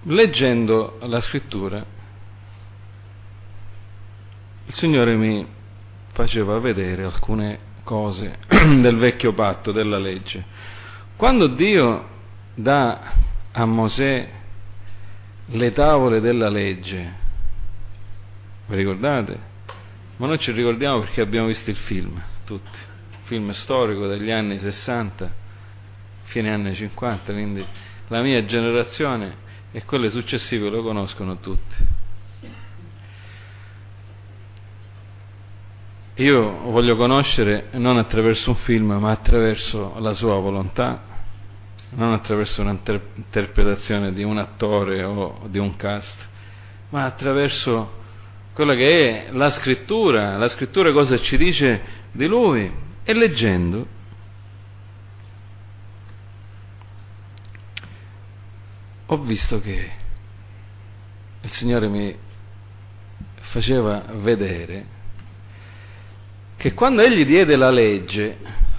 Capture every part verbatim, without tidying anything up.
leggendo la scrittura, il Signore mi faceva vedere alcune cose del vecchio patto, della legge. Quando Dio dà a Mosè le tavole della legge, vi ricordate? Ma noi ci ricordiamo perché abbiamo visto il film, tutti, film storico degli anni sessanta, fine anni cinquanta, quindi la mia generazione e quelle successive lo conoscono tutti. Io voglio conoscere non attraverso un film, ma attraverso la sua volontà, non attraverso un'interpretazione di un attore o di un cast, ma attraverso quella che è la scrittura. La scrittura cosa ci dice di Lui, e leggendo ho visto che il Signore mi faceva vedere che quando Egli diede la legge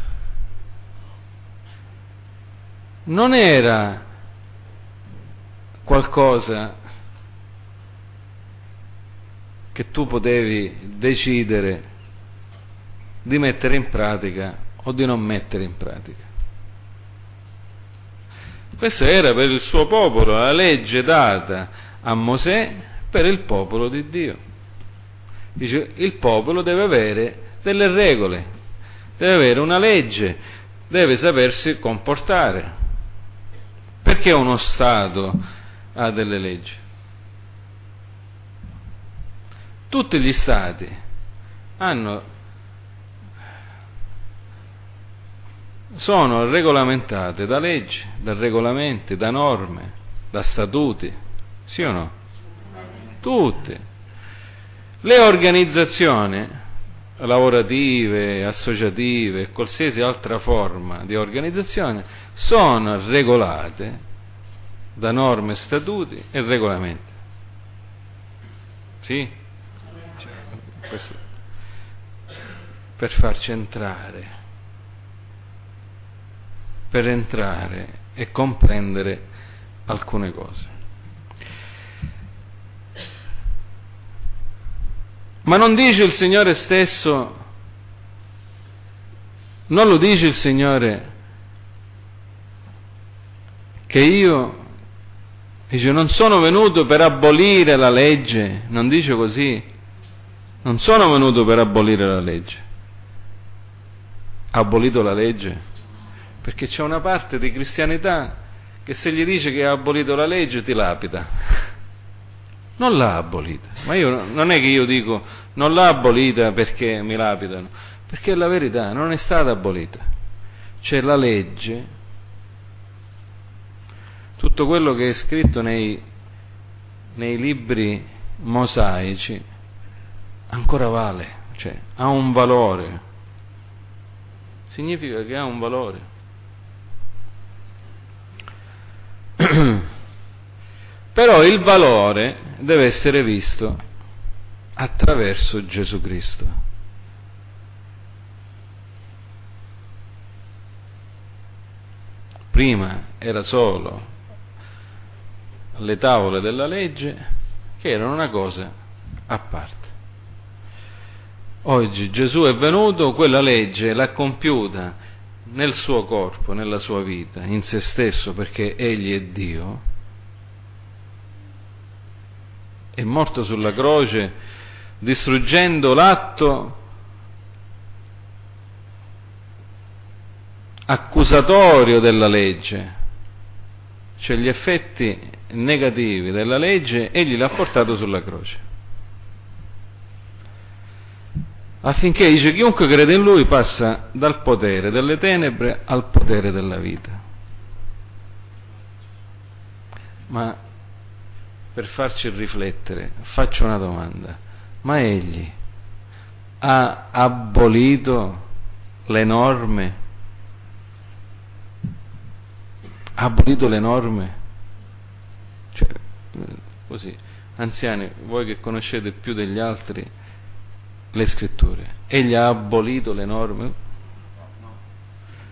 non era qualcosa che tu potevi decidere di mettere in pratica o di non mettere in pratica. Questa era per il suo popolo, la legge data a Mosè per il popolo di Dio. Dice, il popolo deve avere delle regole, deve avere una legge, deve sapersi comportare. Perché uno Stato ha delle leggi? Tutti gli Stati hanno, sono regolamentate da leggi, da regolamenti, da norme, da statuti, sì o no? Tutte. Le organizzazioni lavorative, associative e qualsiasi altra forma di organizzazione sono regolate da norme, statuti e regolamenti. Sì? Questo per farci entrare, per entrare e comprendere alcune cose. Ma non dice il Signore stesso, non lo dice il Signore che io, dice, non sono venuto per abolire la legge, non dice così, non sono venuto per abolire la legge. Ha abolito la legge? Perché c'è una parte di cristianità che se gli dice che ha abolito la legge ti lapida. Non l'ha abolita, ma io non è che io dico non l'ha abolita perché mi lapidano, perché la verità non è stata abolita. C'è la legge, tutto quello che è scritto nei, nei libri mosaici ancora vale, cioè ha un valore, significa che ha un valore. Però il valore deve essere visto attraverso Gesù Cristo. Prima era solo le tavole della legge, che erano una cosa a parte. Oggi Gesù è venuto, quella legge l'ha compiuta nel suo corpo, nella sua vita, in se stesso, perché Egli è Dio. È morto sulla croce distruggendo l'atto accusatorio della legge, cioè gli effetti negativi della legge, egli l'ha portato sulla croce, affinché, dice, chiunque crede in lui passa dal potere delle tenebre al potere della vita. Ma per farci riflettere, faccio una domanda: ma egli ha abolito le norme? Ha abolito le norme? Cioè, così, anziani, voi che conoscete più degli altri le scritture, egli ha abolito le norme?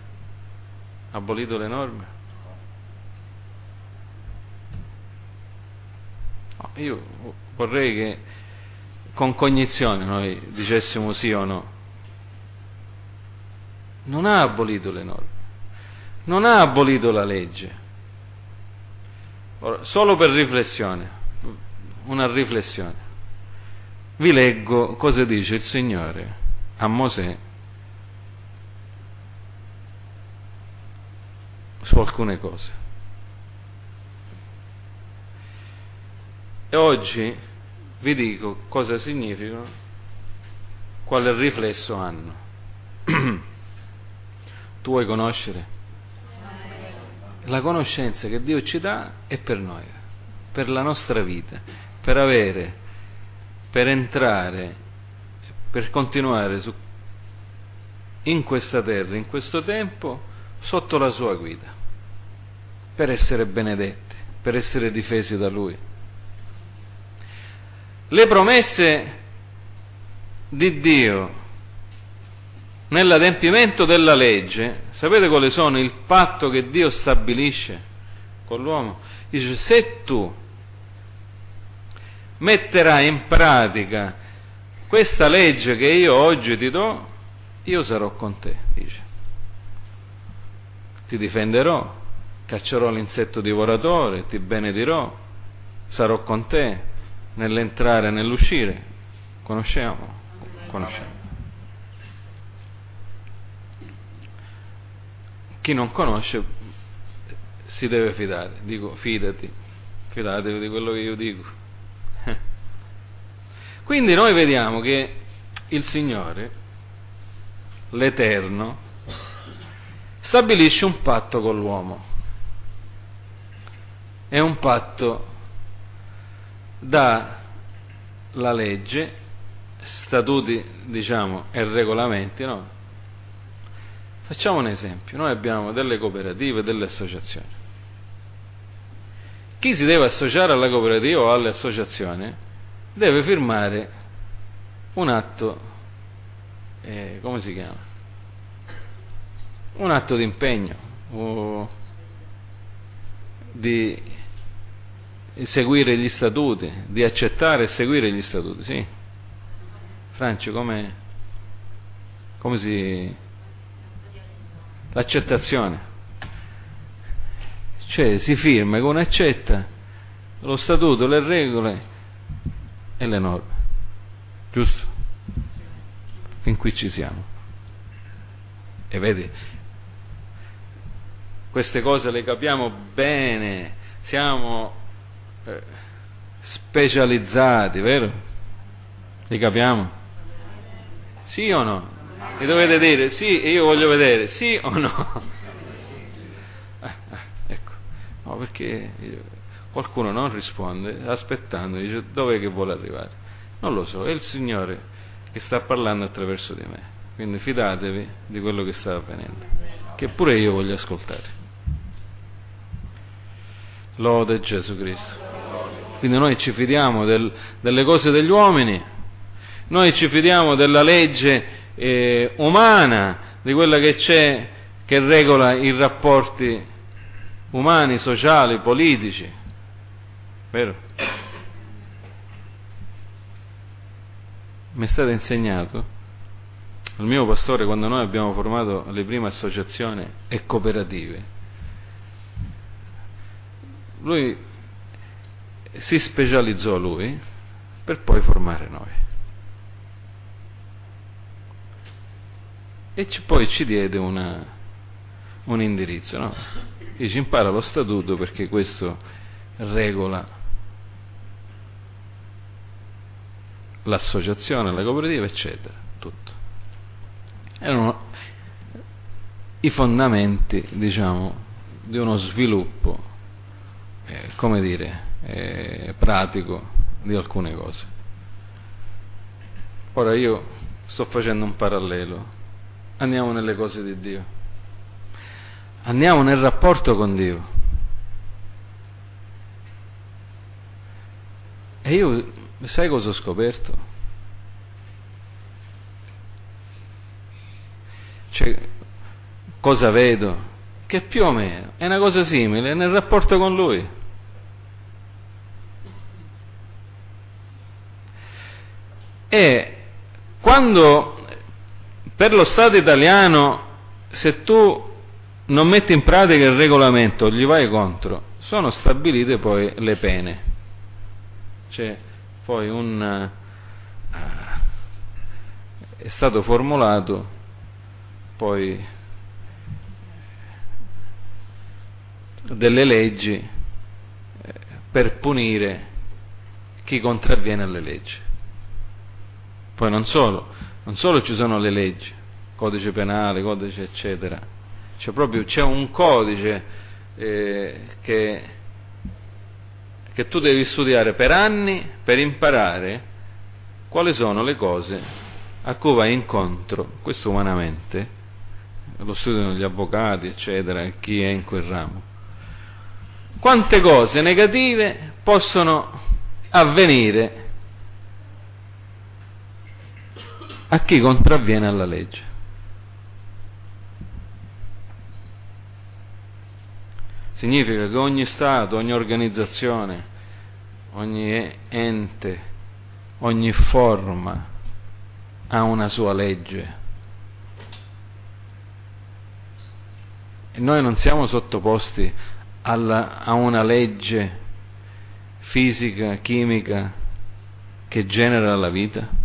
Ha abolito le norme? io vorrei che con cognizione noi dicessimo sì o no. Non ha abolito le norme, non ha abolito la legge. Ora, solo per riflessione, una riflessione, vi leggo cosa dice il Signore a Mosè su alcune cose. E oggi vi dico cosa significano, quale riflesso hanno. Tu vuoi conoscere? La conoscenza che Dio ci dà è per noi, per la nostra vita, per avere, per entrare, per continuare su, in questa terra, in questo tempo, sotto la sua guida, per essere benedetti, per essere difesi da Lui. Le promesse di Dio nell'adempimento della legge, sapete quali sono? Il patto che Dio stabilisce con l'uomo. Dice: se tu metterai in pratica questa legge che io oggi ti do, io sarò con te, dice. Ti difenderò, caccerò l'insetto divoratore, ti benedirò, sarò con te nell'entrare e nell'uscire. Conosciamo? Conosciamo. Chi non conosce si deve fidare. Dico, fidati, fidatevi di quello che io dico. Quindi noi vediamo che il Signore, l'Eterno, stabilisce un patto con l'uomo. È un patto da la legge, statuti, diciamo, e regolamenti, no? Facciamo un esempio: noi abbiamo delle cooperative, delle associazioni. Chi si deve associare alla cooperativa o alle associazioni deve firmare un atto, eh, come si chiama? Un atto di impegno, o di seguire gli statuti, di accettare e seguire gli statuti, sì. Franci, come, come si... l'accettazione, cioè si firma che uno accetta lo statuto, le regole e le norme, giusto? Fin qui ci siamo. E vedi, queste cose le capiamo bene, siamo eh, specializzati, vero? Le capiamo? Sì o no? Mi dovete dire sì e io voglio vedere sì o no. Ah, ah, ecco, no, perché qualcuno non risponde aspettando, dice dov'è che vuole arrivare? Non lo so, è il Signore che sta parlando attraverso di me, quindi fidatevi di quello che sta avvenendo, che pure io voglio ascoltare. Lode Gesù Cristo. Quindi noi ci fidiamo del, delle cose degli uomini, noi ci fidiamo della legge Eh, umana, di quella che c'è, che regola i rapporti umani, sociali, politici, vero? Mi è stato insegnato il mio pastore quando noi abbiamo formato le prime associazioni e cooperative. Lui si specializzò lui per poi formare noi. E ci, poi ci diede una, un indirizzo, no? Dice: impara lo statuto perché questo regola l'associazione, la cooperativa, eccetera, tutto. Erano i fondamenti, diciamo, di uno sviluppo, eh, come dire, eh, pratico di alcune cose. Ora io sto facendo un parallelo. Andiamo nelle cose di Dio, andiamo nel rapporto con Dio. E io, sai cosa ho scoperto? Cioè, cosa vedo? Che più o meno è una cosa simile nel rapporto con Lui. E quando per lo Stato italiano, se tu non metti in pratica il regolamento, gli vai contro, sono stabilite poi le pene. C'è poi un uh, è stato formulato poi delle leggi eh, per punire chi contravviene alle leggi. Poi non solo, non solo ci sono le leggi, codice penale, codice eccetera, c'è proprio c'è un codice eh, che, che tu devi studiare per anni per imparare quali sono le cose a cui vai incontro, questo umanamente, lo studiano gli avvocati eccetera, chi è in quel ramo. Quante cose negative possono avvenire a chi contravviene alla legge. Significa che ogni Stato, ogni organizzazione, ogni ente, ogni forma ha una sua legge. E noi non siamo sottoposti alla, a una legge fisica, chimica che genera la vita?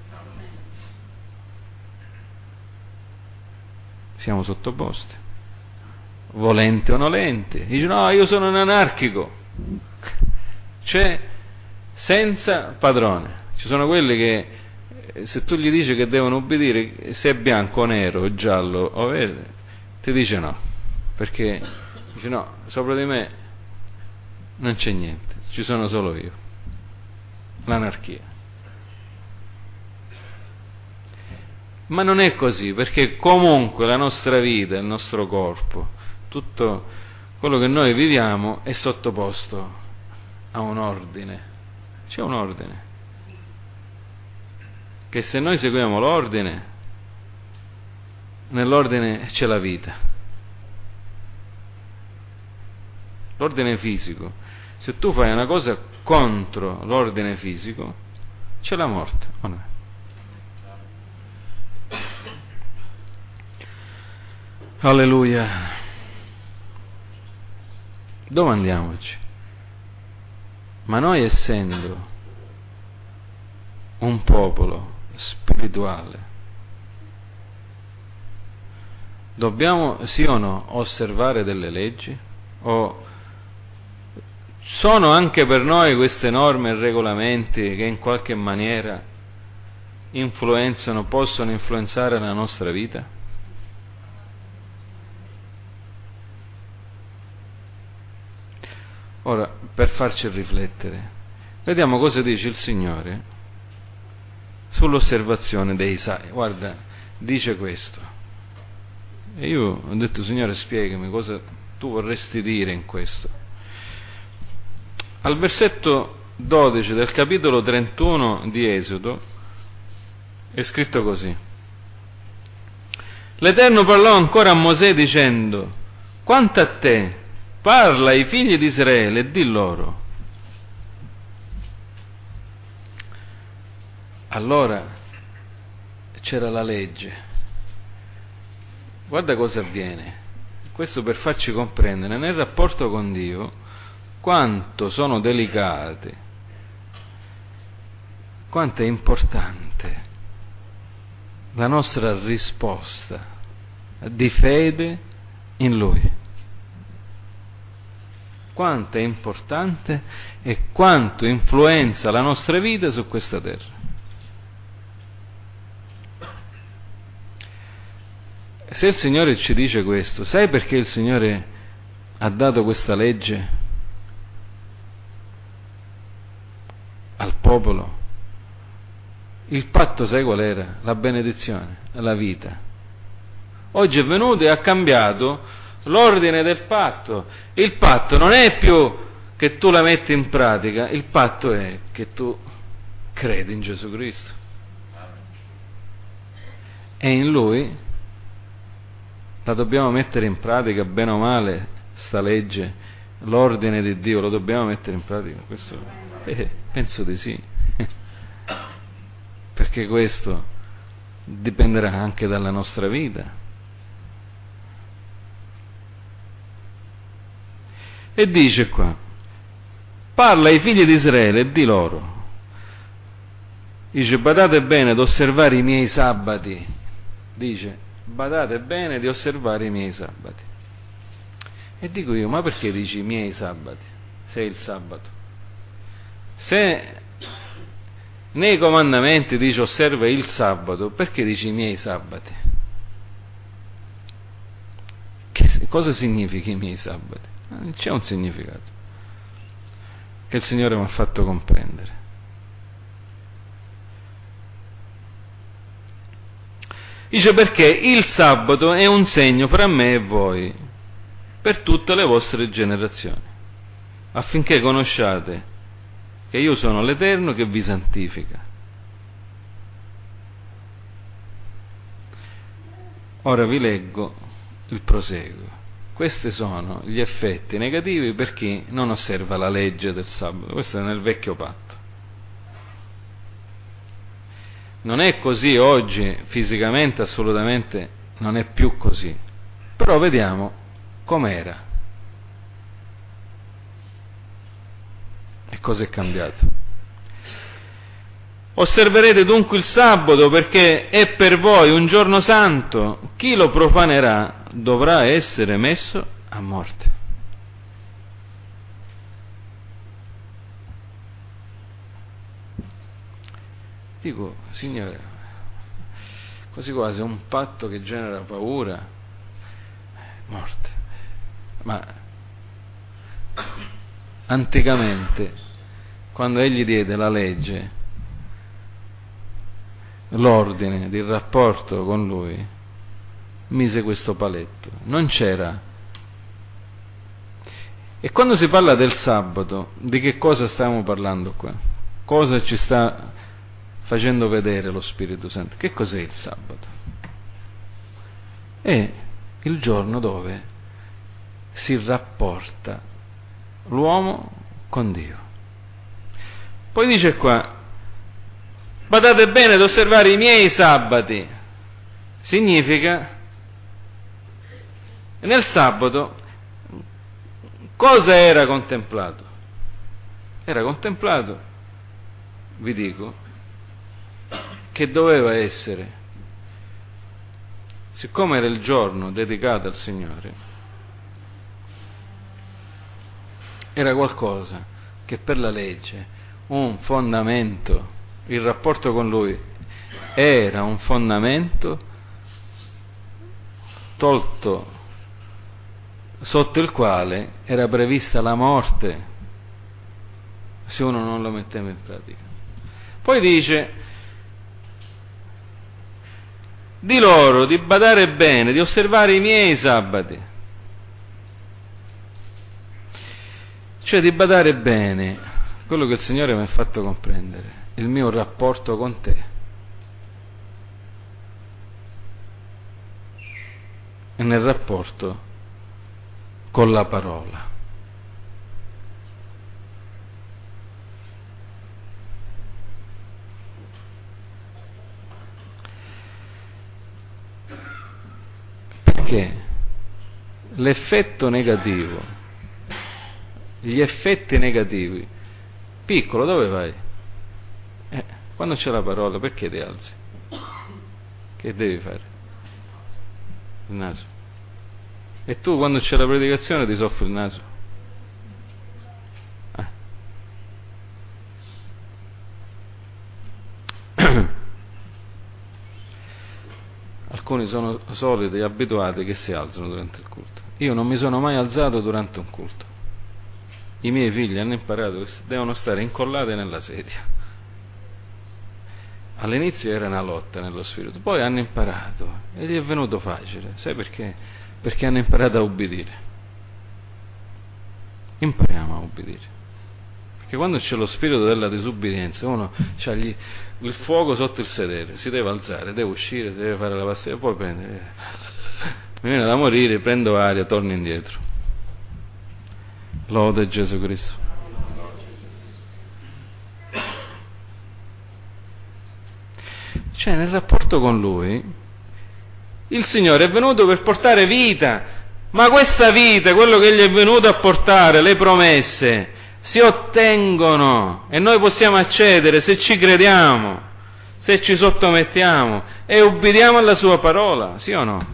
Siamo sottoposti, volente o nolente. Dice no, io sono un anarchico, cioè senza padrone. Ci sono quelli che se tu gli dici che devono obbedire, se è bianco o nero o giallo o verde, ti dice no, perché dice no, sopra di me non c'è niente, ci sono solo io. L'anarchia. Ma non è così, perché comunque la nostra vita, il nostro corpo, tutto quello che noi viviamo è sottoposto a un ordine. C'è un ordine. Che se noi seguiamo l'ordine, nell'ordine c'è la vita. L'ordine fisico. Se tu fai una cosa contro l'ordine fisico, c'è la morte, o no? Alleluia. Domandiamoci, ma noi essendo un popolo spirituale, dobbiamo sì o no osservare delle leggi? O sono anche per noi queste norme e regolamenti che in qualche maniera influenzano, possono influenzare la nostra vita? Ora, per farci riflettere, vediamo cosa dice il Signore sull'osservazione dei sai. Guarda, dice questo. E io ho detto, Signore, spiegami cosa tu vorresti dire in questo. Al versetto dodici del capitolo trentuno di Esodo è scritto così. L'Eterno parlò ancora a Mosè dicendo: quanto a te, parla ai figli di Israele e di loro. Allora c'era la legge. Guarda cosa avviene. Questo per farci comprendere nel rapporto con Dio quanto sono delicate, quanto è importante la nostra risposta di fede in Lui. Quanto è importante e quanto influenza la nostra vita su questa terra. Se il Signore ci dice questo, sai perché il Signore ha dato questa legge al popolo? Il patto, sai qual era? La benedizione, la vita. Oggi è venuto e ha cambiato l'ordine del patto. Il patto non è più che tu la metti in pratica, il patto è che tu credi in Gesù Cristo. E in Lui la dobbiamo mettere in pratica, bene o male, sta legge, l'ordine di Dio, lo dobbiamo mettere in pratica? Questo, eh, penso di sì. perché questo dipenderà anche dalla nostra vita. E dice qua, parla ai figli di Israele e di loro, dice badate bene ad osservare i miei sabati, dice badate bene di osservare i miei sabati. E dico io, ma perché dici i miei sabati, se è il sabato? Se nei comandamenti dice osserva il sabato, perché dici i miei sabati? Che, cosa significa i miei sabati? C'è un significato che il Signore mi ha fatto comprendere. Dice perché il sabato è un segno fra me e voi per tutte le vostre generazioni, affinché conosciate che io sono l'Eterno che vi santifica. Ora vi leggo il proseguo. Questi sono gli effetti negativi per chi non osserva la legge del sabato. Questo è nel vecchio patto. Non è così oggi, fisicamente assolutamente non è più così. Però vediamo com'era e cosa è cambiato. Osserverete dunque il sabato perché è per voi un giorno santo. Chi lo profanerà dovrà essere messo a morte. Dico, Signore, quasi quasi è un patto che genera paura, morte. Ma anticamente, quando egli diede la legge, l'ordine di rapporto con lui, mise questo paletto, non c'era. E quando si parla del sabato, di che cosa stiamo parlando qua? Cosa ci sta facendo vedere lo Spirito Santo? Che cos'è il sabato? È il giorno dove si rapporta l'uomo con Dio. Poi dice qua, badate bene ad osservare i miei sabati. Significa, nel sabato, cosa era contemplato? Era contemplato, vi dico, che doveva essere, siccome era il giorno dedicato al Signore, era qualcosa che per la legge, un fondamento, il rapporto con Lui era un fondamento tolto, sotto il quale era prevista la morte se uno non lo metteva in pratica. Poi dice di loro di badare bene, di osservare i miei sabati, cioè di badare bene quello che il Signore mi ha fatto comprendere, il mio rapporto con te e nel rapporto con la parola. Perché l'effetto negativo, gli effetti negativi, piccolo, dove vai? Eh, quando c'è la parola, perché ti alzi? Che devi fare? Il naso. E tu quando c'è la predicazione ti soffri il naso? Eh. Alcuni sono soliti, abituati che si alzano durante il culto. Io non mi sono mai alzato durante un culto. I miei figli hanno imparato che devono stare incollati nella sedia. All'inizio era una lotta nello spirito, poi hanno imparato e gli è venuto facile. Sai perché? Perché hanno imparato a ubbidire. Impariamo a ubbidire. Perché quando c'è lo spirito della disubbidienza, uno ha gli, il fuoco sotto il sedere, si deve alzare, deve uscire, si deve fare la passeggiata, poi prende, mi viene da morire, prendo aria, torno indietro. Lode Gesù Cristo. Cioè, nel rapporto con Lui, il Signore è venuto per portare vita, ma questa vita, quello che Egli è venuto a portare, le promesse, si ottengono e noi possiamo accedere se ci crediamo, se ci sottomettiamo e ubbidiamo alla Sua parola, sì o no?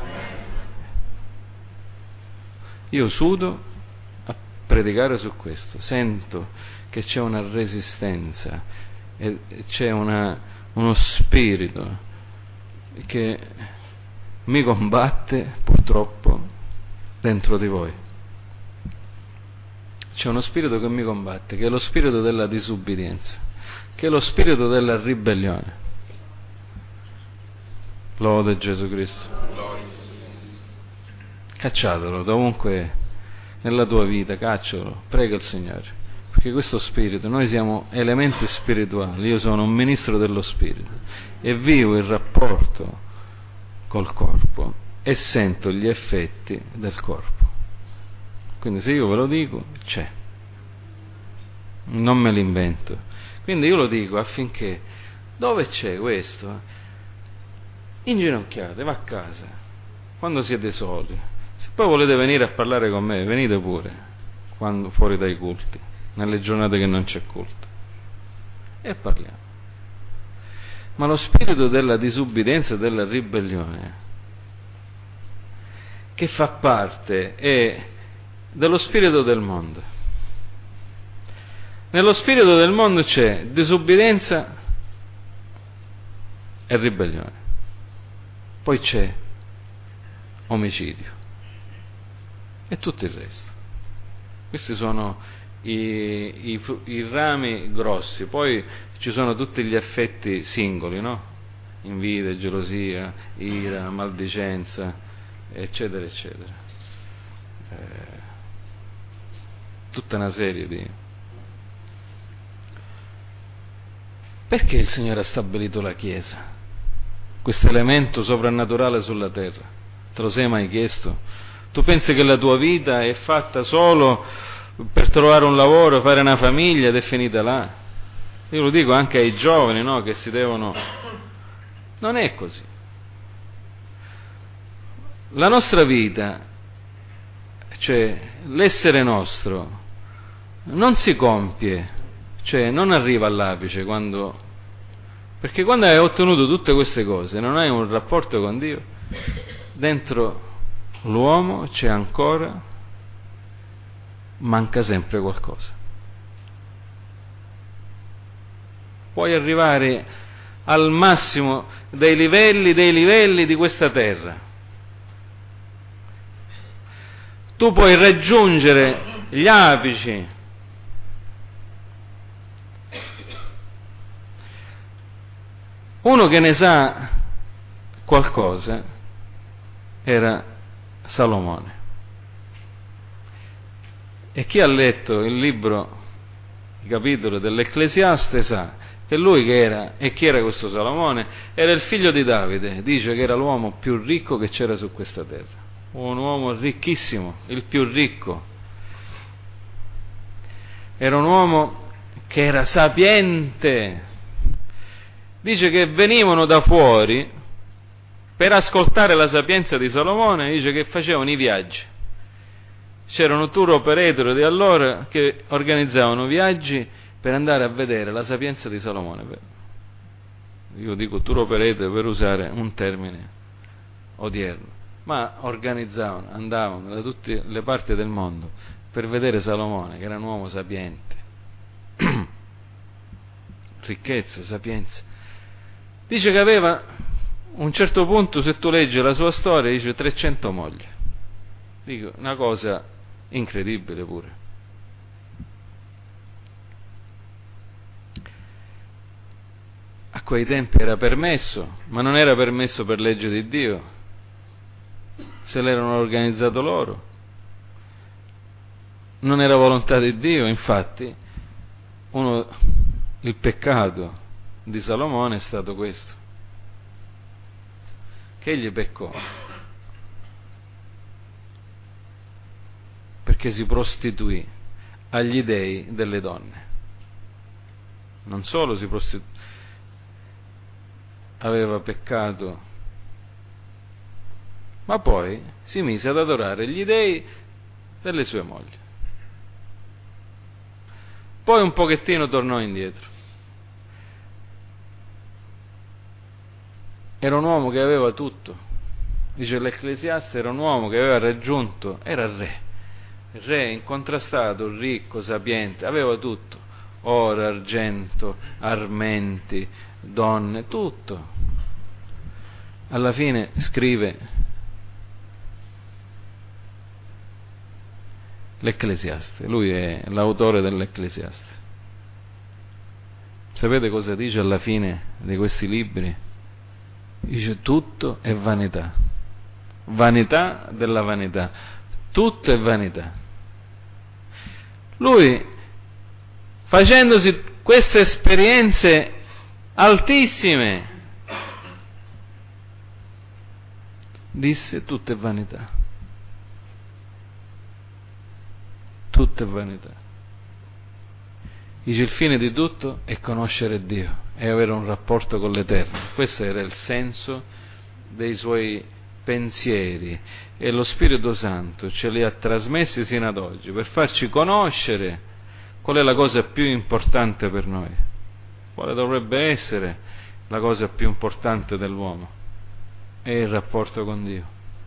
Io sudo a predicare su questo, sento che c'è una resistenza e c'è una, uno spirito che mi combatte purtroppo dentro di voi. C'è uno spirito che mi combatte, che è lo spirito della disubbidienza, che è lo spirito della ribellione. Lode Gesù Cristo. Cacciatelo dovunque nella tua vita, caccialo, prega il Signore, perché questo spirito, noi siamo elementi spirituali, io sono un ministro dello spirito e vivo il rapporto col corpo e sento gli effetti del corpo. Quindi se io ve lo dico, c'è, non me l'invento. Quindi io lo dico affinché, dove c'è questo, inginocchiate, va a casa, quando siete soli. Se poi volete venire a parlare con me, venite pure, quando, fuori dai culti, nelle giornate che non c'è culto, e parliamo. Ma lo spirito della disubbidienza e della ribellione, che fa parte è dello spirito del mondo. Nello spirito del mondo c'è disubbidienza e ribellione, poi c'è omicidio e tutto il resto. Questi sono i, i, i rami grossi, poi ci sono tutti gli effetti singoli, no? Invidia, gelosia, ira, maldicenza, eccetera, eccetera. Eh, tutta una serie di... Perché il Signore ha stabilito la Chiesa? Questo elemento soprannaturale sulla terra. Te lo sei mai chiesto? Tu pensi che la tua vita è fatta solo per trovare un lavoro, fare una famiglia ed è finita là? Io lo dico anche ai giovani, no? Che si devono... Non è così. La nostra vita, cioè l'essere nostro, non si compie, cioè non arriva all'apice quando... Perché quando hai ottenuto tutte queste cose, non hai un rapporto con Dio, dentro l'uomo c'è ancora, manca sempre qualcosa. Puoi arrivare al massimo dei livelli, dei livelli di questa terra. Tu puoi raggiungere gli apici. Uno che ne sa qualcosa era Salomone. E chi ha letto il libro, il capitolo dell'Ecclesiaste sa che lui che era, e chi era questo Salomone? Era il figlio di Davide, dice che era l'uomo più ricco che c'era su questa terra, un uomo ricchissimo, il più ricco. Era un uomo che era sapiente. Dice che venivano da fuori per ascoltare la sapienza di Salomone, dice che facevano i viaggi. C'erano tour operator di allora che organizzavano viaggi per andare a vedere la sapienza di Salomone. Io dico tour operator per usare un termine odierno, ma organizzavano, andavano da tutte le parti del mondo per vedere Salomone, che era un uomo sapiente. Ricchezza, sapienza. Dice che aveva, a un certo punto, se tu leggi la sua storia, dice trecento mogli. Dico, una cosa incredibile pure. A quei tempi era permesso, ma non era permesso per legge di Dio. Se l'erano organizzato loro. Non era volontà di Dio, infatti, uno, il peccato di Salomone è stato questo, che egli peccò perché si prostituì agli dei delle donne. Non solo si prostituì, aveva peccato, ma poi si mise ad adorare gli dei delle sue mogli. Poi un pochettino tornò indietro. Era un uomo che aveva tutto. Dice l'Ecclesiaste, era un uomo che aveva raggiunto, era re, re incontrastato, ricco, sapiente, aveva tutto, oro, argento, armenti, donne, tutto. Alla fine scrive l'Ecclesiaste, lui è l'autore dell'Ecclesiaste. Sapete cosa dice alla fine di questi libri? Dice tutto è vanità, vanità della vanità, tutto è vanità. Lui, facendosi queste esperienze altissime, disse tutto è vanità, tutto è vanità. Dice il fine di tutto è conoscere Dio e avere un rapporto con l'Eterno. Questo era il senso dei suoi pensieri e lo Spirito Santo ce li ha trasmessi sino ad oggi per farci conoscere qual è la cosa più importante per noi, quale dovrebbe essere la cosa più importante dell'uomo, è il rapporto con Dio.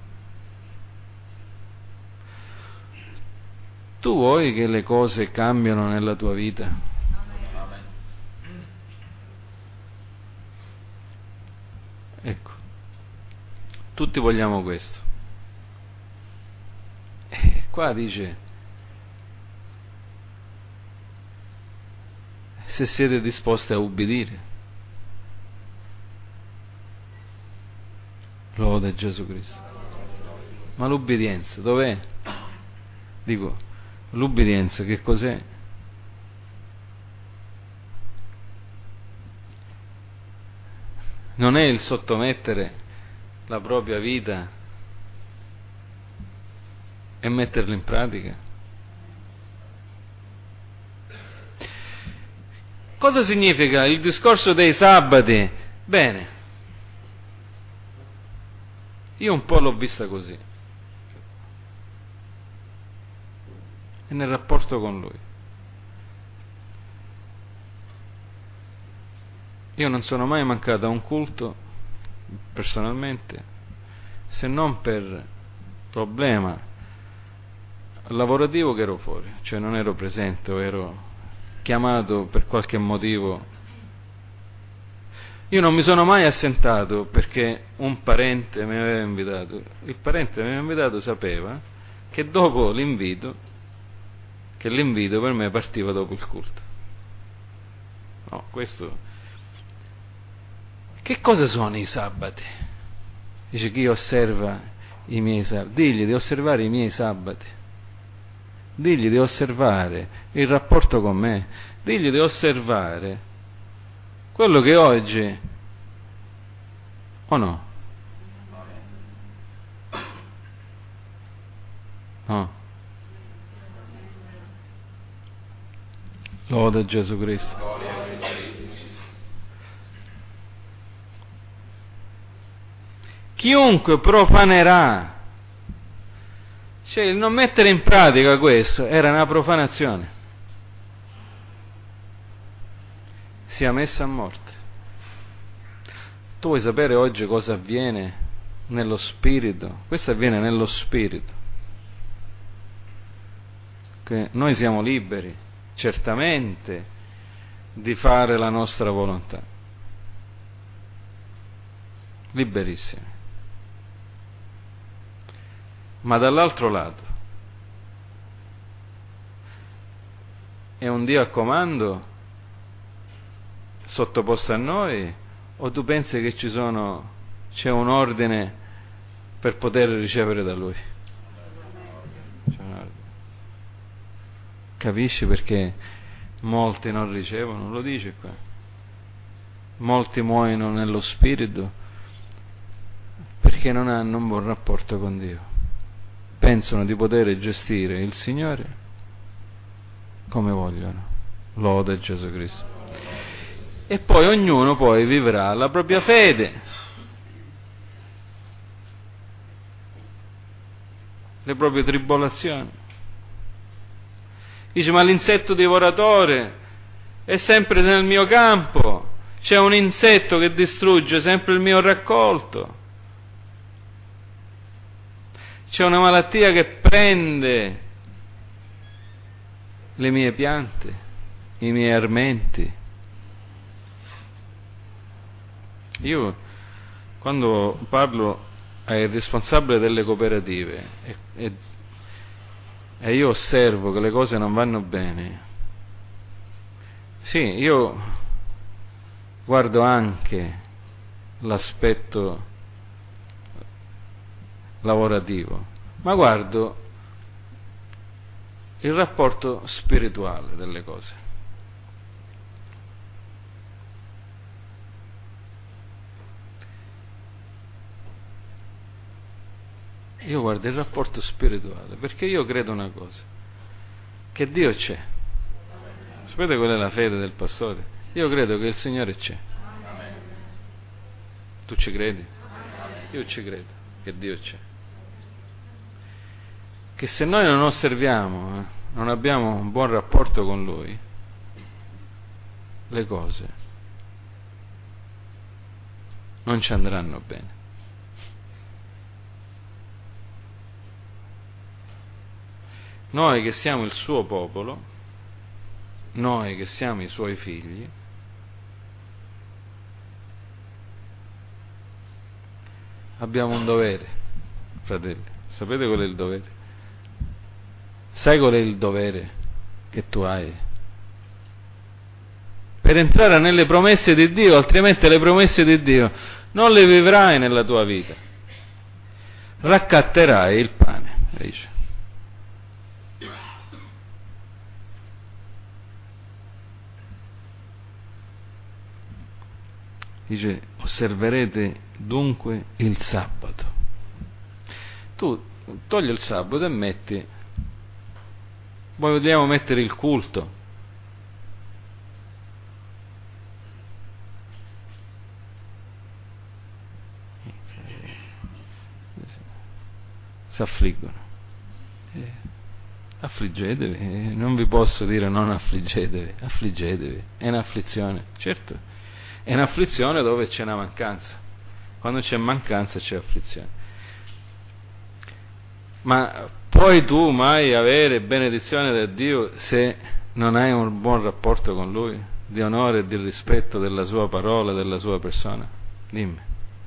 Tu vuoi che le cose cambiano nella tua vita? Ecco, tutti vogliamo questo. E qua dice, se siete disposti a ubbidire. Lode Gesù Cristo. Ma l'ubbidienza dov'è? Dico, l'ubbidienza che cos'è? Non è il sottomettere la propria vita e metterla in pratica? Cosa significa il discorso dei sabati? Bene, io un po' l'ho vista così, e nel rapporto con Lui. Io non sono mai mancato a un culto, personalmente, se non per problema lavorativo che ero fuori, cioè non ero presente o ero chiamato per qualche motivo. Io non mi sono mai assentato perché un parente mi aveva invitato. Il parente mi aveva invitato, sapeva che dopo l'invito, che l'invito per me partiva dopo il culto. No, questo... Che cosa sono i sabati? Dice chi osserva i miei sabati. Digli di osservare i miei sabati. Digli di osservare il rapporto con me. Digli di osservare quello che oggi, o no? No. Lode Gesù Cristo. Chiunque profanerà, cioè il non mettere in pratica questo era una profanazione, sia messa a morte. Tu vuoi sapere oggi cosa avviene nello spirito? Questo avviene nello spirito, che noi siamo liberi certamente di fare la nostra volontà, liberissimi. Ma dall'altro lato è un Dio a comando sottoposto a noi, o tu pensi che ci sono, c'è un ordine per poter ricevere da Lui? C'è un ordine. Capisci perché molti non ricevono? Lo dice qua. Molti muoiono nello spirito perché non hanno un buon rapporto con Dio. Pensano di poter gestire il Signore come vogliono. Lode Gesù Cristo. e poi ognuno poi vivrà la propria fede, le proprie tribolazioni. Dice: ma l'insetto divoratore è sempre nel mio campo, c'è un insetto che distrugge sempre il mio raccolto, c'è una malattia che prende le mie piante, i miei armenti. Io, quando parlo ai responsabili delle cooperative e, e, e io osservo che le cose non vanno bene, sì, io guardo anche l'aspetto lavorativo, ma guardo il rapporto spirituale delle cose. Io guardo il rapporto spirituale, perché io credo una cosa, che Dio c'è. Sapete qual è la fede del pastore? Io credo che il Signore c'è. Tu ci credi? Io ci credo che Dio c'è. Che se noi non osserviamo, eh, non abbiamo un buon rapporto con Lui, le cose non ci andranno bene. Noi che siamo il suo popolo, noi che siamo i suoi figli, abbiamo un dovere, fratelli. Sapete qual è il dovere? Sai qual è il dovere che tu hai? Per entrare nelle promesse di Dio, altrimenti le promesse di Dio non le vivrai nella tua vita. Raccatterai il pane, dice. Dice: osserverete dunque il sabato. Tu togli il sabato e metti, vogliamo mettere il culto. Si affliggono. Eh, affliggetevi, eh, non vi posso dire non affliggetevi, affliggetevi, è un'afflizione, certo. È un'afflizione dove c'è una mancanza. Quando c'è mancanza c'è afflizione. Ma puoi tu mai avere benedizione da Dio se non hai un buon rapporto con Lui, di onore e di rispetto della Sua parola, della Sua persona? Dimmi.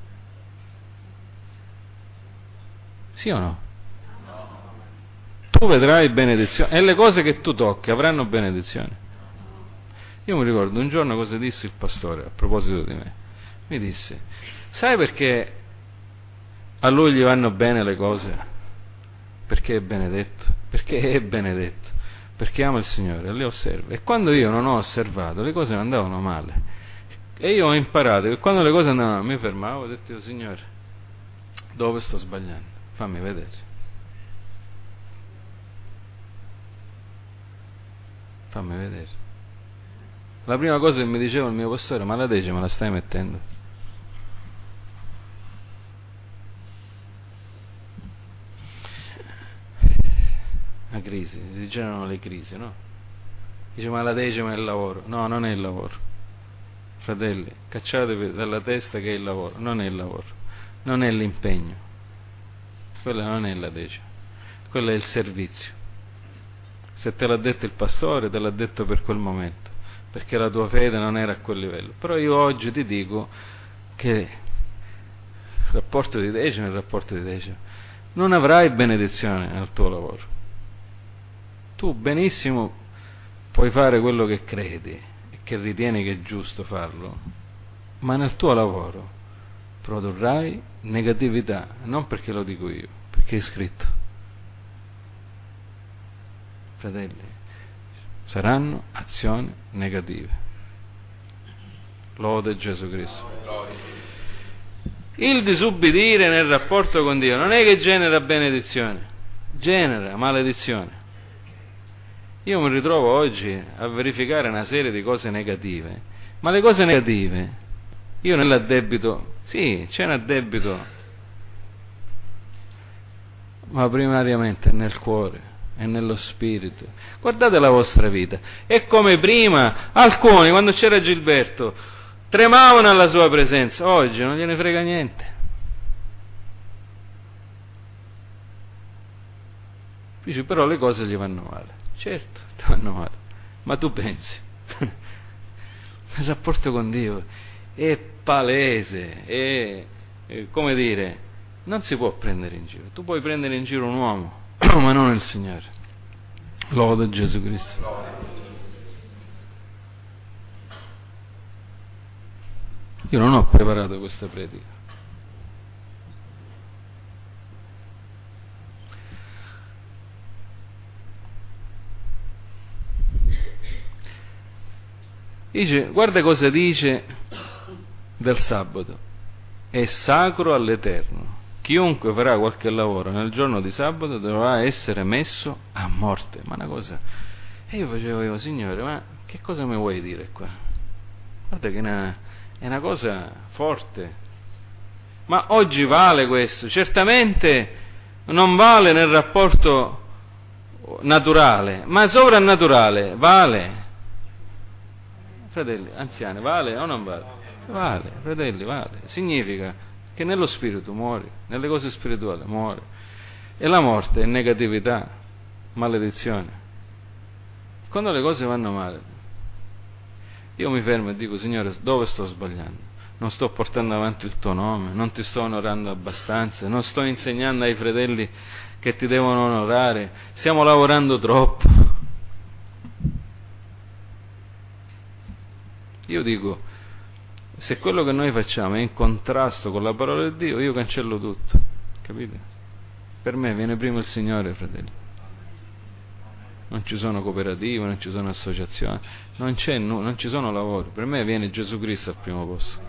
Sì o no? Tu vedrai benedizione e le cose che tu tocchi avranno benedizione. Io mi ricordo un giorno cosa disse il pastore a proposito di me. Mi disse: sai perché a lui gli vanno bene le cose? Perché è benedetto, perché è benedetto, perché ama il Signore, le osserva. E quando io non ho osservato, le cose andavano male. E io ho imparato che quando le cose andavano male, mi fermavo e ho detto: Signore, dove sto sbagliando? Fammi vedere. Fammi vedere. La prima cosa che mi diceva il mio pastore: ma la legge me la stai mettendo? La crisi, si generano le crisi, no? Dice: ma la decima è il lavoro. No, non è il lavoro. Fratelli, cacciatevi dalla testa che è il lavoro. Non è il lavoro, non è l'impegno, quella non è la decima, quello è il servizio. Se te l'ha detto il pastore, te l'ha detto per quel momento, perché la tua fede non era a quel livello. Però io oggi ti dico che il rapporto di decima è il rapporto di decima. Non avrai benedizione nel tuo lavoro. Tu benissimo puoi fare quello che credi e che ritieni che è giusto farlo, ma nel tuo lavoro produrrai negatività, non perché lo dico io, perché è scritto. Fratelli, saranno azioni negative. Lode Gesù Cristo. Il disubbidire nel rapporto con Dio non è che genera benedizione, genera maledizione. Io mi ritrovo oggi a verificare una serie di cose negative Ma le cose negative, io nell'addebito, sì, c'è un addebito, ma primariamente è nel cuore, è nello spirito. Guardate la vostra vita, è come prima. Alcuni, quando c'era Gilberto, tremavano alla sua presenza, oggi non gliene frega niente. Dici, però le cose gli vanno male. Certo, ti vanno male, ma tu pensi, il rapporto con Dio è palese, è, è, come dire, non si può prendere in giro. Tu puoi prendere in giro un uomo, ma non il Signore. Lode Gesù Cristo. Io non ho preparato questa predica. Dice, guarda cosa dice del sabato: è sacro all'Eterno. Chiunque farà qualche lavoro nel giorno di sabato dovrà essere messo a morte. Ma una cosa, e io facevo io, Signore, ma che cosa mi vuoi dire qua? Guarda che è una, è una cosa forte. Ma oggi vale questo? Certamente non vale nel rapporto naturale, ma sovrannaturale vale. Fratelli, anziani, vale o non vale? Vale, fratelli, vale. Significa che nello spirito muori, nelle cose spirituali muori. E la morte è negatività, maledizione. Quando le cose vanno male, io mi fermo e dico, Signore, dove sto sbagliando? Non sto portando avanti il tuo nome, non ti sto onorando abbastanza, non sto insegnando ai fratelli che ti devono onorare, stiamo lavorando troppo. Io dico, se quello che noi facciamo è in contrasto con la parola di Dio, io cancello tutto, capite? Per me viene prima il Signore, fratelli. Non ci sono cooperative, non ci sono associazioni, non c'è, no, non ci sono lavori. Per me viene Gesù Cristo al primo posto.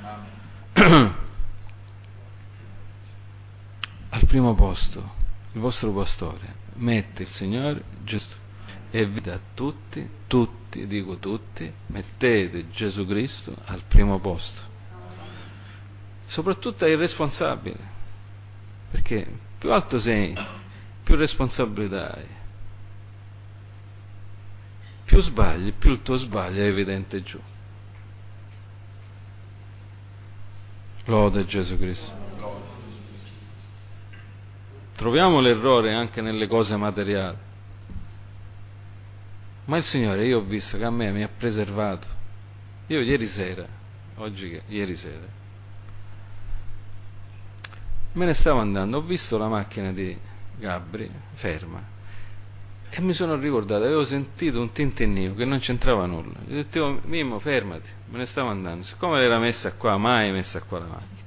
Al primo posto, il vostro pastore mette il Signore Gesù e vi dà tutti, tutti, dico tutti, mettete Gesù Cristo al primo posto. Soprattutto ai responsabili, perché più alto sei, più responsabilità hai. Più sbagli, più il tuo sbaglio è evidente giù. Lode Gesù Cristo. Troviamo l'errore anche nelle cose materiali. Ma il Signore, io ho visto che a me mi ha preservato. Io ieri sera, oggi che, ieri sera, me ne stavo andando, ho visto la macchina di Gabri ferma e mi sono ricordato, avevo sentito un tintinnio che non c'entrava nulla. Gli ho detto, Mimmo, fermati, me ne stavo andando. Siccome l'era messa qua, mai messa qua la macchina.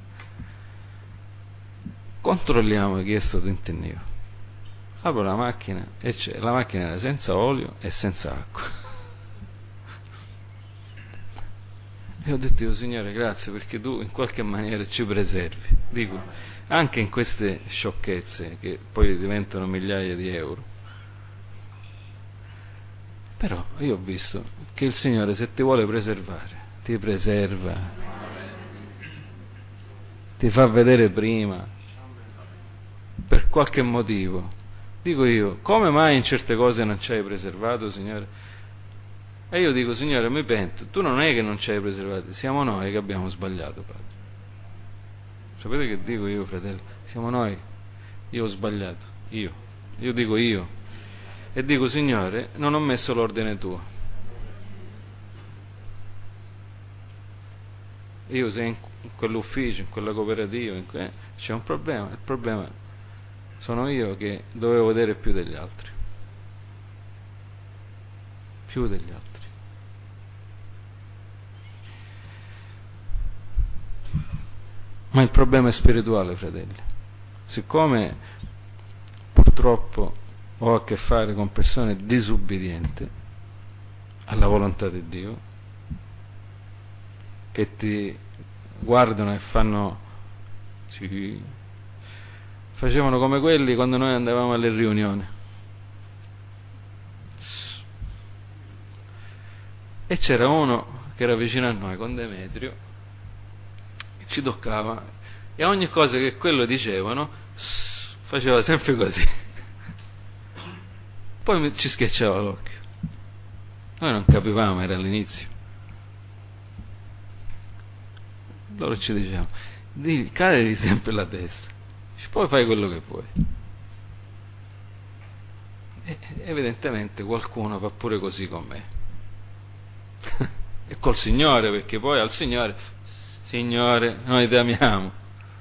Controlliamo chi è sto tintinnio. Apro la macchina e c'è, la macchina era senza olio e senza acqua. E ho detto io, Signore, grazie perché tu in qualche maniera ci preservi. Dico, anche in queste sciocchezze che poi diventano migliaia di euro. Però io ho visto che il Signore, se ti vuole preservare, ti preserva. Ti fa vedere prima. Per qualche motivo. Dico io, come mai in certe cose non ci hai preservato, Signore? E io dico, Signore, mi pento, tu non è che non ci hai preservato, siamo noi che abbiamo sbagliato, Padre. Sapete che dico io, fratello? Siamo noi, io ho sbagliato, io, io dico io, e dico, Signore, non ho messo l'ordine tuo. Io se in quell'ufficio, in quella cooperativa, in que... c'è un problema, il problema sono io che dovevo vedere più degli altri, più degli altri. Ma il problema è spirituale, fratelli. Siccome purtroppo ho a che fare con persone disubbidienti alla volontà di Dio, che ti guardano e fanno, sì, facevano come quelli quando noi andavamo alle riunioni. E c'era uno che era vicino a noi con Demetrio, ci toccava, e ogni cosa che quello dicevano faceva sempre così, poi ci schiacciava l'occhio. Noi non capivamo, era all'inizio. Loro ci dicevano: caditi sempre la testa, poi fai quello che puoi. E evidentemente qualcuno fa pure così con me e col Signore, perché poi al Signore: Signore, noi ti amiamo.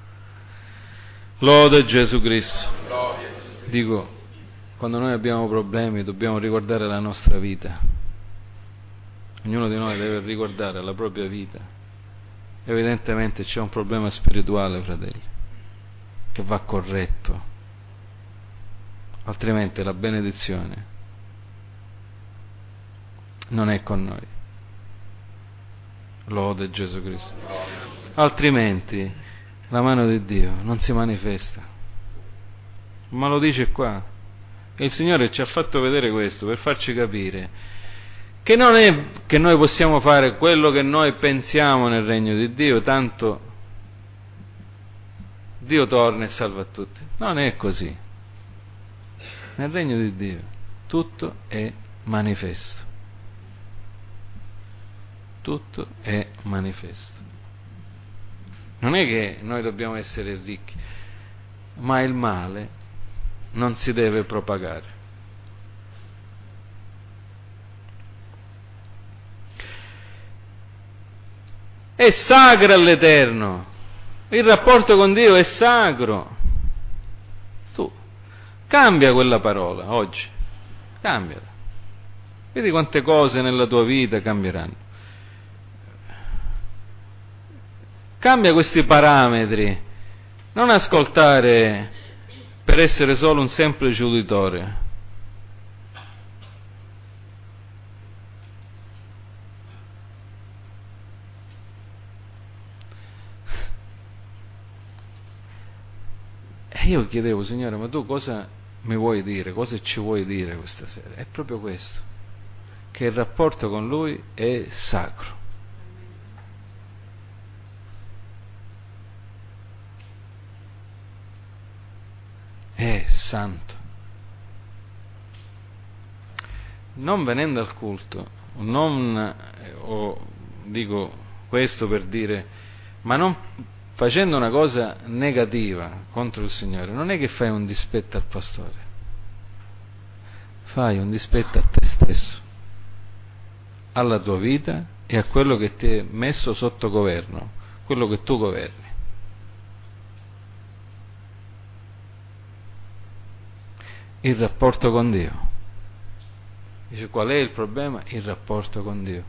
Lode Gesù Cristo. Dico, quando noi abbiamo problemi dobbiamo ricordare la nostra vita. Ognuno di noi deve ricordare la propria vita. Evidentemente c'è un problema spirituale, fratelli, che va corretto, altrimenti la benedizione non è con noi. Lode Gesù Cristo. Altrimenti la mano di Dio non si manifesta. Ma lo dice qua. E il Signore ci ha fatto vedere questo per farci capire che non è che noi possiamo fare quello che noi pensiamo nel regno di Dio, tanto Dio torna e salva tutti. Non è così. Nel regno di Dio tutto è manifesto. Tutto è manifesto. Non è che noi dobbiamo essere ricchi, ma il male non si deve propagare. È sacro all'Eterno. Il rapporto con Dio è sacro. Tu cambia quella parola oggi, cambiala. Vedi quante cose nella tua vita cambieranno. Cambia questi parametri. Non ascoltare per essere solo un semplice uditore. E io chiedevo: Signore, ma tu cosa mi vuoi dire? Cosa ci vuoi dire questa sera? È proprio questo, che il rapporto con Lui è sacro. È santo. Non venendo al culto, non, o dico questo per dire, ma non facendo una cosa negativa contro il Signore, non è che fai un dispetto al pastore, fai un dispetto a te stesso, alla tua vita e a quello che ti è messo sotto governo, quello che tu governi. Il rapporto con Dio. Dice: qual è il problema? Il rapporto con Dio.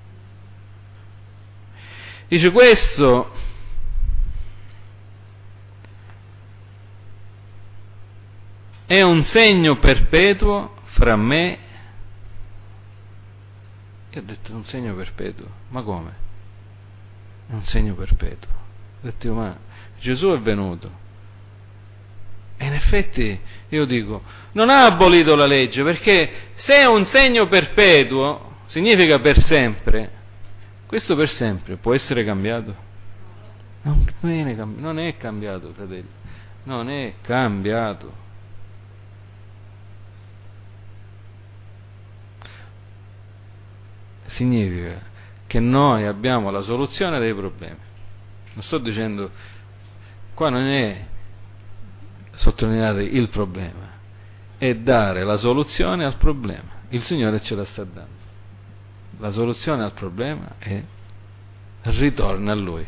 Dice: questo è un segno perpetuo fra me. Io ho detto: un segno perpetuo? Ma come? È un segno perpetuo. Ho detto: ma Gesù è venuto. E in effetti io dico, non ha abolito la legge, perché se è un segno perpetuo significa per sempre. Questo per sempre può essere cambiato? Non, non è cambiato, fratelli, non è cambiato. Significa che noi abbiamo la soluzione dei problemi. Non sto dicendo, qua non è sottolineare il problema, è dare la soluzione al problema. Il Signore ce la sta dando. La soluzione al problema è: ritorna a Lui.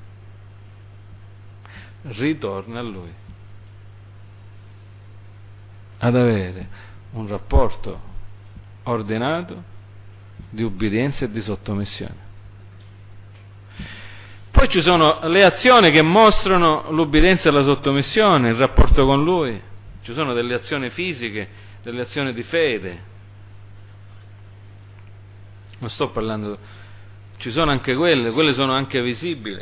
Ritorna a Lui. Ad avere un rapporto ordinato di ubbidienza e di sottomissione. Poi ci sono le azioni che mostrano l'ubbidienza e la sottomissione, il rapporto con Lui. Ci sono delle azioni fisiche, delle azioni di fede. Non sto parlando, ci sono anche quelle, quelle sono anche visibili.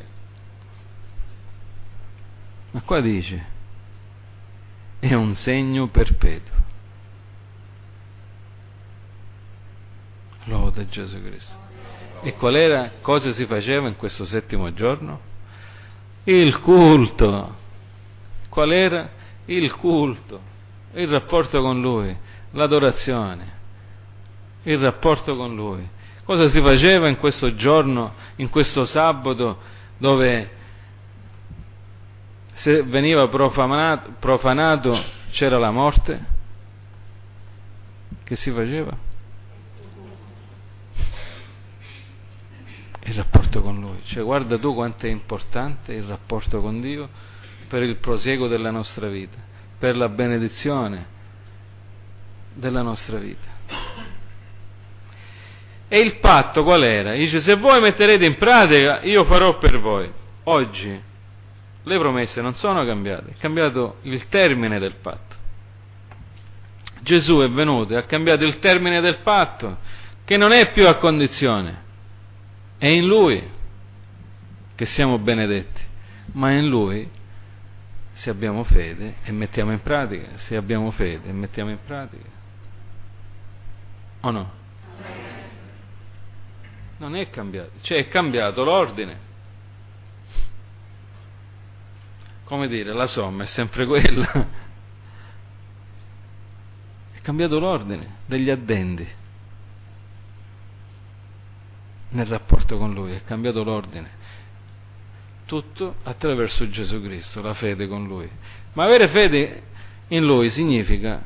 Ma qua dice: è un segno perpetuo. Lode Gesù Cristo. E qual era, cosa si faceva in questo settimo giorno? Il culto. Qual era? Il culto, il rapporto con Lui, l'adorazione, il rapporto con Lui. Cosa si faceva in questo giorno, in questo sabato, dove se veniva profanato, profanato c'era la morte? Che si faceva? Il rapporto con Lui. Cioè, guarda tu quanto è importante il rapporto con Dio per il prosieguo della nostra vita, per la benedizione della nostra vita. E il patto qual era? Dice: se voi metterete in pratica, io farò per voi. Oggi le promesse non sono cambiate, è cambiato il termine del patto. Gesù è venuto e ha cambiato il termine del patto, che non è più a condizione. È in Lui che siamo benedetti, ma in Lui, se abbiamo fede e mettiamo in pratica, se abbiamo fede e mettiamo in pratica. O no? Non è cambiato, cioè è cambiato l'ordine. Come dire, la somma è sempre quella. È cambiato l'ordine degli addendi nel rapporto con Lui, è cambiato l'ordine. Tutto attraverso Gesù Cristo, la fede con Lui. Ma avere fede in Lui significa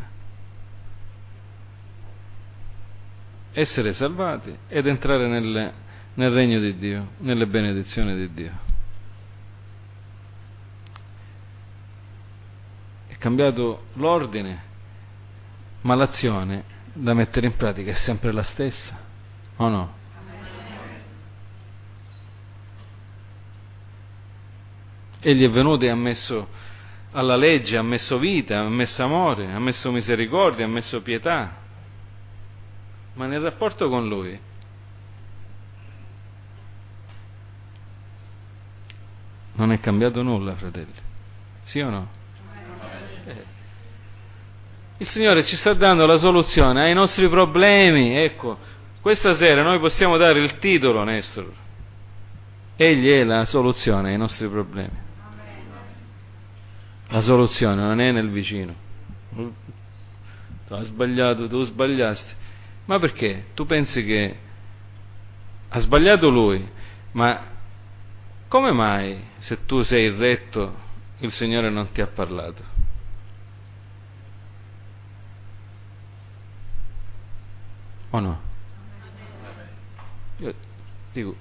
essere salvati ed entrare nel, nel regno di Dio, nelle benedizioni di Dio. È cambiato l'ordine, ma l'azione da mettere in pratica è sempre la stessa, o no? Egli è venuto e ha messo alla legge, ha messo vita, ha messo amore, ha messo misericordia, ha messo pietà, ma nel rapporto con Lui non è cambiato nulla, fratelli, sì o no? Eh. Il Signore ci sta dando la soluzione ai nostri problemi. Ecco, questa sera noi possiamo dare il titolo, Nestor: Egli è la soluzione ai nostri problemi. La soluzione non è nel vicino. Tu hai sbagliato, tu sbagliasti. Ma perché? Tu pensi che ha sbagliato lui, ma come mai, se tu sei il retto, il Signore non ti ha parlato? O no? Io dico,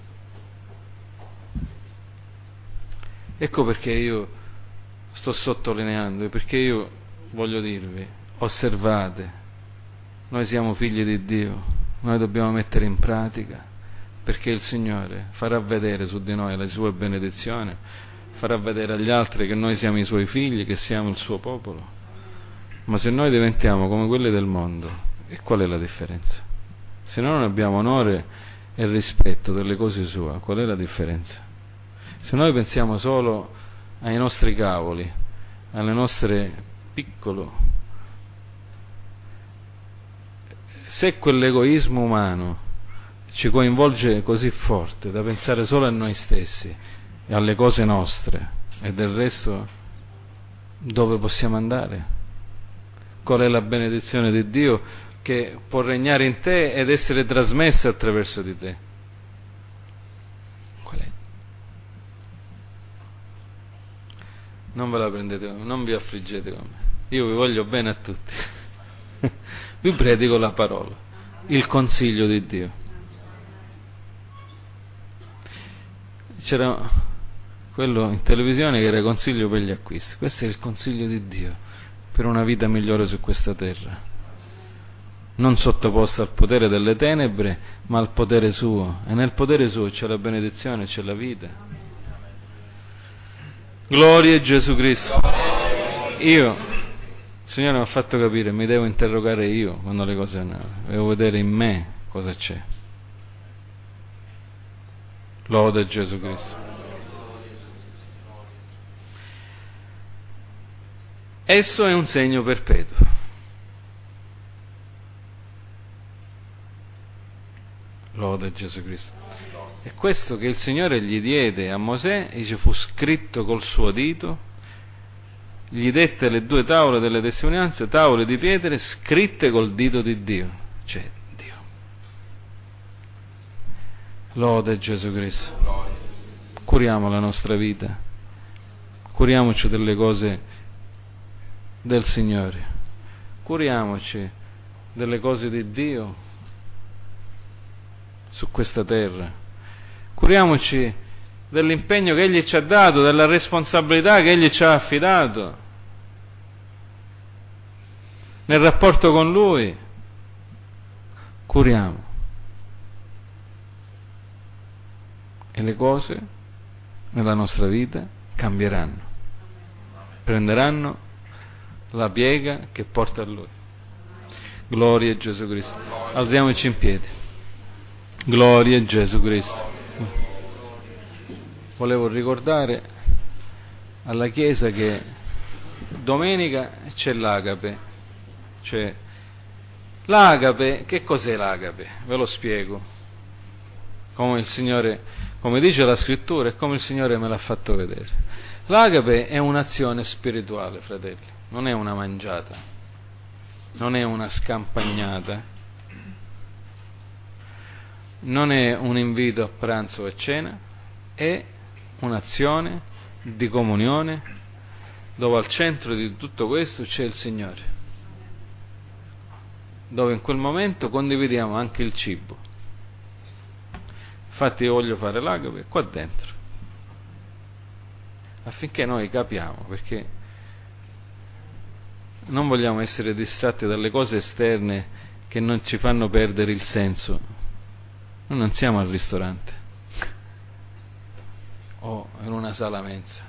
ecco perché io sto sottolineando, perché io voglio dirvi: osservate, noi siamo figli di Dio, noi dobbiamo mettere in pratica, perché il Signore farà vedere su di noi le sue benedizioni, farà vedere agli altri che noi siamo i suoi figli, che siamo il suo popolo. Ma se noi diventiamo come quelli del mondo, e qual è la differenza? Se noi non abbiamo onore e rispetto delle cose sue, qual è la differenza? Se noi pensiamo solo ai nostri cavoli, alle nostre piccolo, se quell'egoismo umano ci coinvolge così forte da pensare solo a noi stessi e alle cose nostre, e del resto dove possiamo andare? Qual è la benedizione di Dio che può regnare in te ed essere trasmessa attraverso di te? Qual è? Non ve la prendete, non vi affliggete con me. Io vi voglio bene a tutti. Vi predico la parola, il consiglio di Dio. C'era quello in televisione che era consiglio per gli acquisti. Questo è il consiglio di Dio per una vita migliore su questa terra, non sottoposta al potere delle tenebre, ma al potere suo. E nel potere suo c'è la benedizione, c'è la vita. Gloria a Gesù Cristo. Io, il Signore mi ha fatto capire, mi devo interrogare io quando le cose andano, devo vedere in me cosa c'è. Lode a Gesù Cristo. Esso è un segno perpetuo. Lode Gesù Cristo. E questo che il Signore gli diede a Mosè, dice, fu scritto col suo dito, gli dette le due tavole delle testimonianze, tavole di pietre scritte col dito di Dio, cioè Dio. Lode Gesù Cristo. Curiamo la nostra vita, curiamoci delle cose del Signore, curiamoci delle cose di Dio su questa terra, curiamoci dell'impegno che Egli ci ha dato, della responsabilità che Egli ci ha affidato nel rapporto con Lui. Curiamo. E le cose nella nostra vita cambieranno, prenderanno la piega che porta a Lui. Gloria a Gesù Cristo. Alziamoci in piedi. Gloria a Gesù Cristo. Volevo ricordare alla Chiesa che domenica c'è l'Agape. Cioè, l'Agape, che cos'è l'Agape? Ve lo spiego. Come il Signore, come dice la Scrittura e come il Signore me l'ha fatto vedere. L'Agape è un'azione spirituale, fratelli, non è una mangiata, non è una scampagnata, non è un invito a pranzo e cena, è un'azione di comunione dove al centro di tutto questo c'è il Signore, dove in quel momento condividiamo anche il cibo. Infatti io voglio fare l'Agape qua dentro, affinché noi capiamo, perché non vogliamo essere distratti dalle cose esterne che non ci fanno perdere il senso. Noi non siamo al ristorante o in una sala mensa.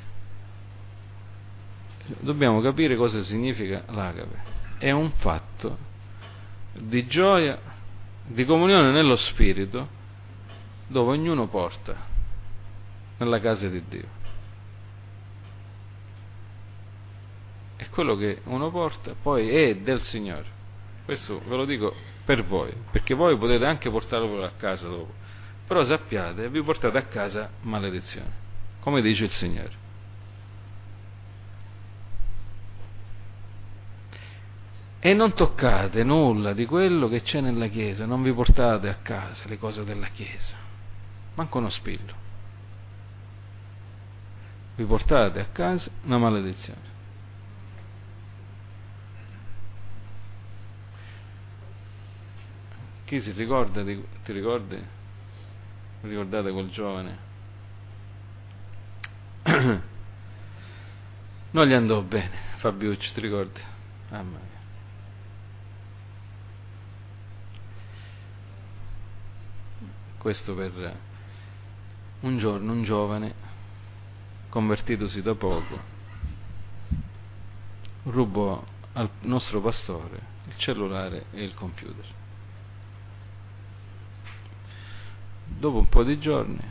Dobbiamo capire cosa significa l'Agape. È un fatto di gioia, di comunione nello Spirito, dove ognuno porta nella casa di Dio. E quello che uno porta poi è del Signore. Questo ve lo dico per voi, perché voi potete anche portarlo a casa dopo, però sappiate, vi portate a casa maledizione, come dice il Signore. E non toccate nulla di quello che c'è nella Chiesa, non vi portate a casa le cose della Chiesa, manco uno spillo. Vi portate a casa una maledizione. Chi si ricorda di, ti ricordi? Vi ricordate quel giovane? Non gli andò bene, Fabiucci, ti ricordi? Mamma mia. Questo per un giorno un giovane convertitosi da poco rubò al nostro pastore il cellulare e il computer. Dopo un po' di giorni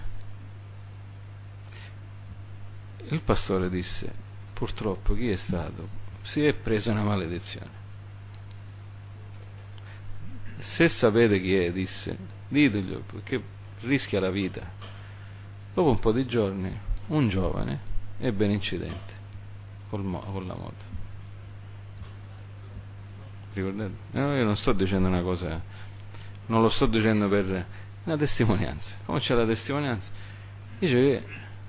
il pastore disse: purtroppo chi è stato? Si è presa una maledizione. Se sapete chi è, disse, diteglielo, perché rischia la vita. Dopo un po' di giorni un giovane ebbe un incidente col mo- con la moto. Ricordate? No, io non sto dicendo una cosa, non lo sto dicendo per una testimonianza. Come c'è la testimonianza? Dice che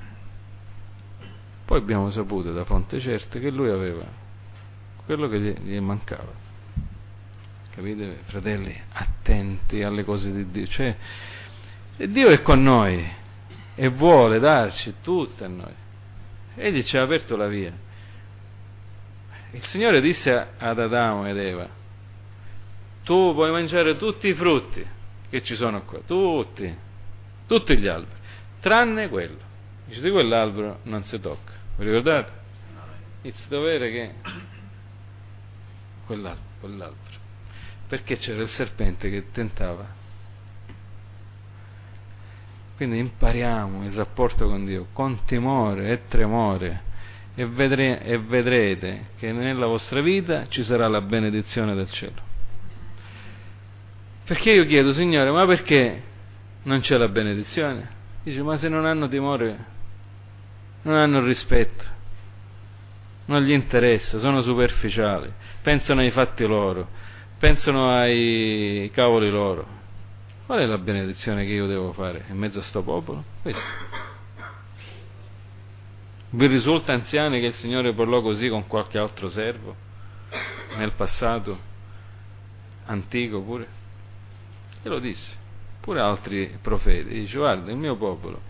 poi abbiamo saputo da fonte certe che lui aveva quello che gli, gli mancava. Capite, fratelli? Attenti alle cose di Dio. Cioè, Dio è con noi e vuole darci tutto a noi. Egli ci ha aperto la via. Il Signore disse ad Adamo ed Eva: tu puoi mangiare tutti i frutti che ci sono qua, tutti, tutti gli alberi, tranne quello. Dice: di quell'albero non si tocca. Vi ricordate? Inizia a dovere che quell'albero, quell'albero. Perché c'era il serpente che tentava. Quindi impariamo il rapporto con Dio con timore e tremore e, vedre- e vedrete che nella vostra vita ci sarà la benedizione del cielo. Perché io chiedo, Signore, ma perché non c'è la benedizione? Dice, ma se non hanno timore, non hanno rispetto, non gli interessa, sono superficiali, pensano ai fatti loro, pensano ai cavoli loro. Qual è la benedizione che io devo fare in mezzo a sto popolo? Questo. Vi risulta, anziani, che il Signore parlò così con qualche altro servo nel passato antico pure? E lo disse, pure altri profeti. Dice, guarda, il mio popolo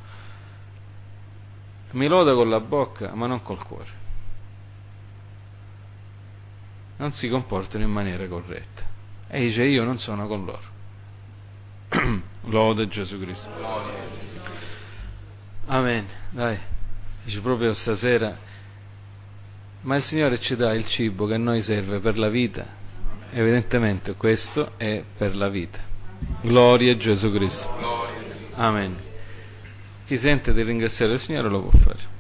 mi loda con la bocca ma non col cuore, non si comportano in maniera corretta, e dice, io non sono con loro. Lode Gesù Cristo. Amen. Dai, dice proprio stasera, ma il Signore ci dà il cibo che a noi serve per la vita. Evidentemente questo è per la vita. Gloria a Gesù Cristo. Amen. Chi sente di ringraziare il Signore lo può fare.